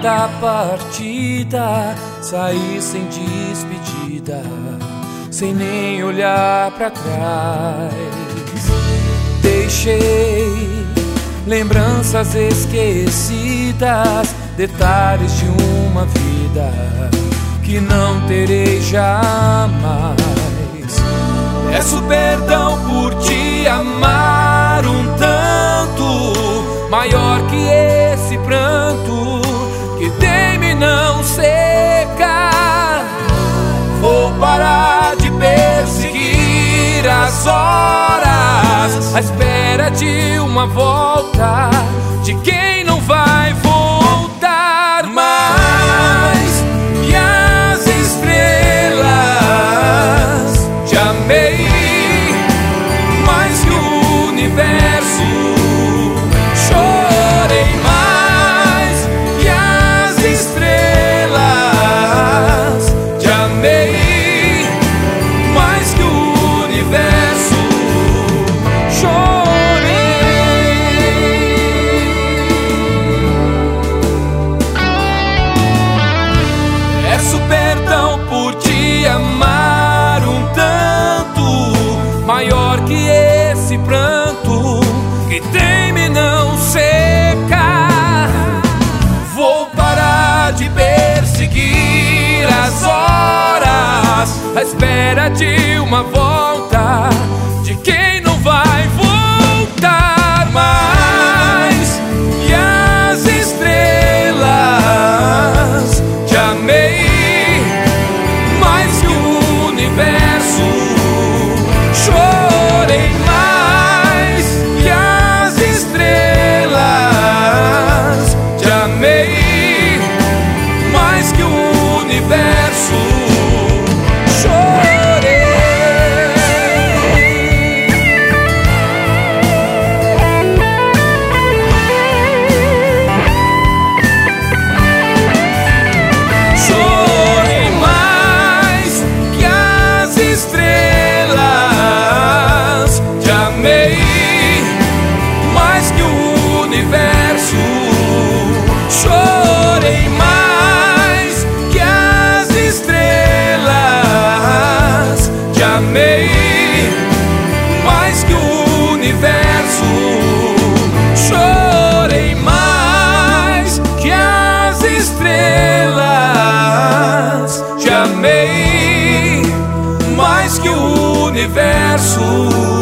da partida, saí sem despedida, sem nem olhar pra trás. Deixei lembranças esquecidas, detalhes de uma vida que não terei jamais. Peço perdão por te amar um tanto, maior que esse pranto que tem-me não seca. Vou parar de perseguir as horas à espera de uma volta de quem não vai voltar mais. E as estrelas, te amei mais que o universo, chorei mais. E as estrelas, te amei mais que o universo, perdão por te amar um tanto, maior que esse pranto que tem-me não seca. Vou parar de perseguir as horas à espera de uma volta de quem não vai voltar mais. E as estrelas, te amei chorei mais. E as estrelas, te amei mais que o universo, chorei. Chorei mais que as estrelas, te amei mais que o universo, chorei mais que as estrelas, te amei mais que o universo, chorei mais que as estrelas, te amei mais que o universo.